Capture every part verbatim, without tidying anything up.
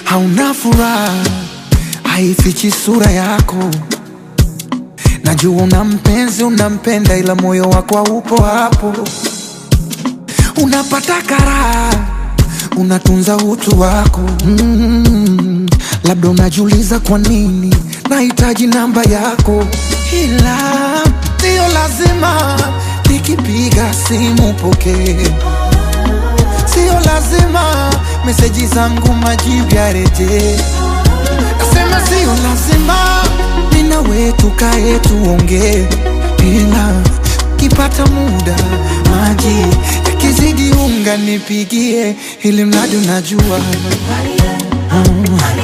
hauna furaha, haifichi sura yako. Najua una mpenzi, unampenda, ila moyo wako haupo hapo. Unapata karaha, unatunza utu wako. mm, Labda unajiuliza kwa nini nahitaji namba yako, ila sio lazima nikipiga simu pokee. Sio lazima meseji zangu majibu yareje. Nasema sio lazima nina wetu kae tuongee, ila kipata muda maji yakizidi unga nipigie, ili mradi unajua. mm.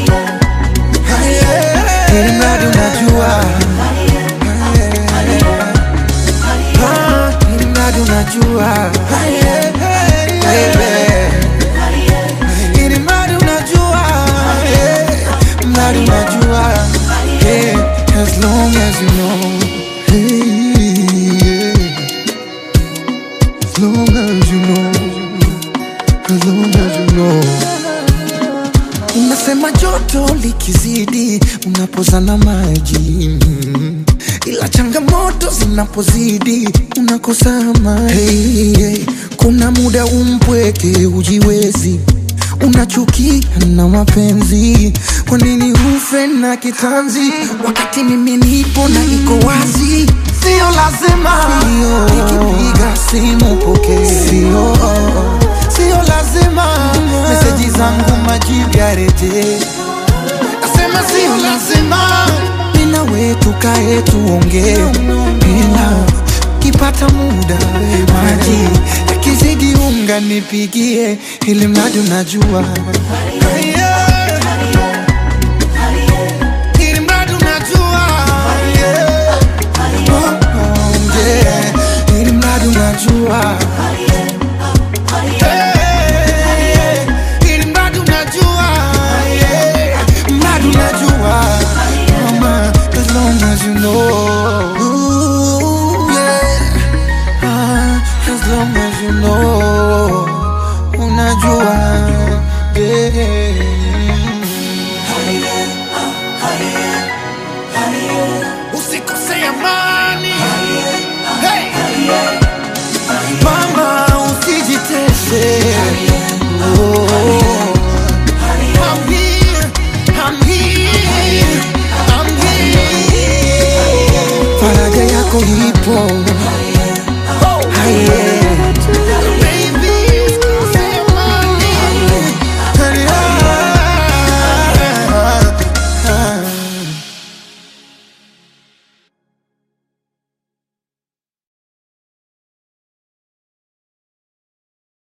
Ili mradi unajua. Ili mradi unajua. Ili mradi unajua. Mradi unajua. As long as you know. As long as you know. As long as you know. Unasema joto likizidi unapozana maji, mm. ila changamoto zinapozidi unakosa amani. Hey, hey. Kuna muda umpweke ujiwezi, unachukia na mapenzi. Kwa nini ufe na kitanzi wakati mimi nipo na iko wazi? Sio lazima nikipiga simu pokee. Sio Sio lazima meseji zangu majibu yareje. Nasema sio lazima nina wetu kae tuongee, ila kipata muda maji yakizidi unga nipigie, ili mradi unajua. Ili mradi unajua. Ili mradi unajua. As long as you know. Ooh, yeah. ah, As long as you know. Unajua. Yeah. Usikose amani. Hey. Mama, usijitese. Oh. I'm here, I'm here, I'm here. Faraja yako ipo. Oh, yeah.